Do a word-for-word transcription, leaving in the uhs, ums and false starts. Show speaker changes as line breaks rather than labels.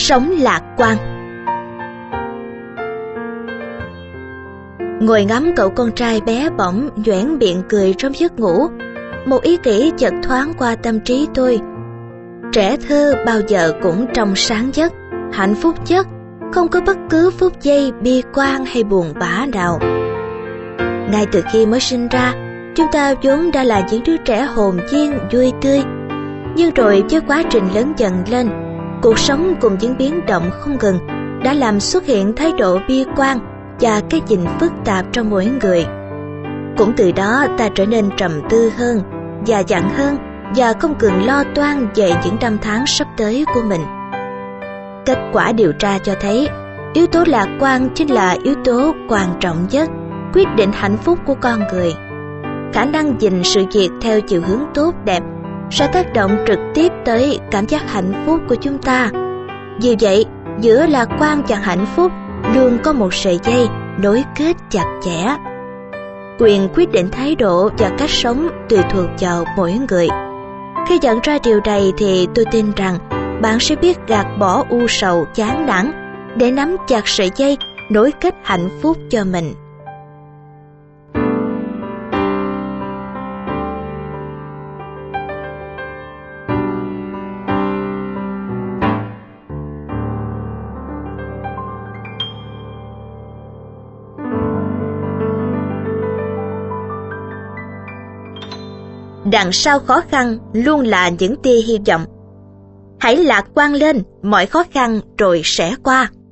sống lạc quan. Ngồi ngắm cậu con trai bé bỏng nhoẻn miệng cười trong giấc ngủ, một ý nghĩ chợt thoáng qua tâm trí tôi. Trẻ thơ bao giờ cũng trong sáng nhất, hạnh phúc nhất, không có bất cứ phút giây bi quan hay buồn bã nào. Ngay từ khi mới sinh ra, chúng ta vốn đã là những đứa trẻ hồn nhiên, vui tươi. Nhưng rồi với quá trình lớn dần lên, cuộc sống cùng những biến động không ngừng đã làm xuất hiện thái độ bi quan và cái nhìn phức tạp trong mỗi người. Cũng từ đó ta trở nên trầm tư hơn, già dặn hơn và không cần lo toan về những năm tháng sắp tới của mình. Kết quả điều tra cho thấy, yếu tố lạc quan chính là yếu tố quan trọng nhất, quyết định hạnh phúc của con người. Khả năng nhìn sự việc theo chiều hướng tốt đẹp sẽ tác động trực tiếp tới cảm giác hạnh phúc của chúng ta. Vì vậy, giữa lạc quan và hạnh phúc luôn có một sợi dây nối kết chặt chẽ. Quyền quyết định thái độ và cách sống tùy thuộc vào mỗi người. Khi nhận ra điều này thì tôi tin rằng bạn sẽ biết gạt bỏ u sầu chán nản để nắm chặt sợi dây nối kết hạnh phúc cho mình. Đằng sau khó khăn luôn là những tia hy vọng. Hãy lạc quan lên, mọi khó khăn rồi sẽ qua.